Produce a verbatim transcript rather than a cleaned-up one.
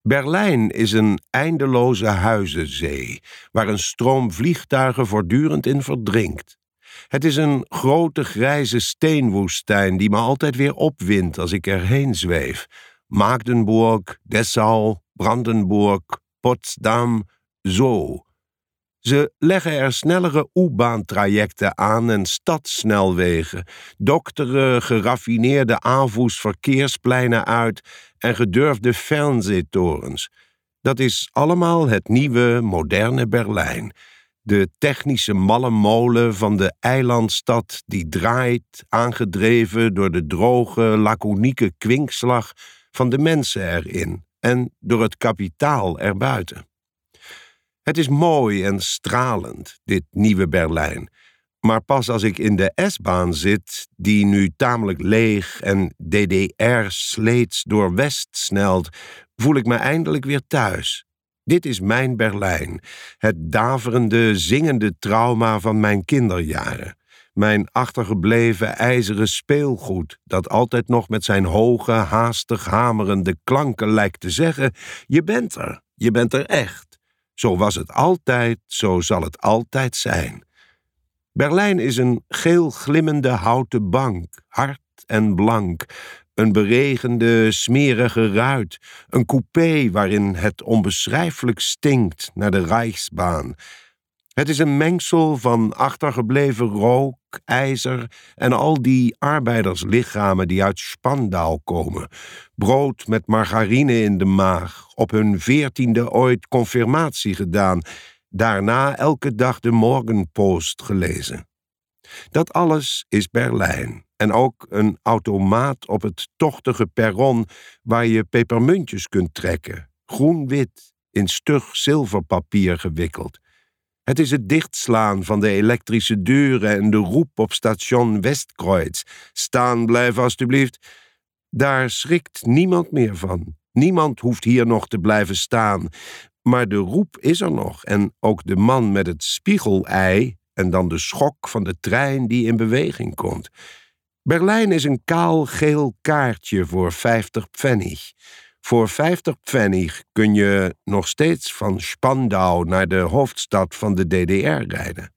Berlijn is een eindeloze huizenzee, waar een stroom vliegtuigen voortdurend in verdrinkt. Het is een grote grijze steenwoestijn die me altijd weer opwindt als ik erheen zweef. Magdeburg, Dessau, Brandenburg, Potsdam, zo. Ze leggen er snellere U-baantrajecten aan en stadssnelwegen, dokteren geraffineerde aanvoersverkeerspleinen uit en gedurfde fernsehtorens. Dat is allemaal het nieuwe, moderne Berlijn. De technische malle molen van de eilandstad die draait, aangedreven door de droge, laconieke kwinkslag van de mensen erin en door het kapitaal erbuiten. Het is mooi en stralend, dit nieuwe Berlijn. Maar pas als ik in de S-baan zit, die nu tamelijk leeg en D D R-sleets door West snelt, voel ik me eindelijk weer thuis. Dit is mijn Berlijn, het daverende, zingende trauma van mijn kinderjaren. Mijn achtergebleven ijzeren speelgoed, dat altijd nog met zijn hoge, haastig hamerende klanken lijkt te zeggen: je bent er, je bent er echt. Zo was het altijd, zo zal het altijd zijn. Berlijn is een geel glimmende houten bank, hard en blank. Een beregende, smerige ruit. Een coupé waarin het onbeschrijfelijk stinkt naar de Rijksbaan. Het is een mengsel van achtergebleven rook, ijzer en al die arbeiderslichamen die uit Spandau komen. Brood met margarine in de maag, op hun veertiende ooit confirmatie gedaan, daarna elke dag de Morgenpost gelezen. Dat alles is Berlijn. En ook een automaat op het tochtige perron waar je pepermuntjes kunt trekken, groen-wit, in stug zilverpapier gewikkeld. Het is het dichtslaan van de elektrische deuren en de roep op station Westkreuz. Staan blijven alstublieft. Daar schrikt niemand meer van. Niemand hoeft hier nog te blijven staan. Maar de roep is er nog en ook de man met het spiegelei en dan de schok van de trein die in beweging komt. Berlijn is een kaal geel kaartje voor vijftig pfennig. Voor vijftig pfennig kun je nog steeds van Spandau naar de hoofdstad van de D D R rijden.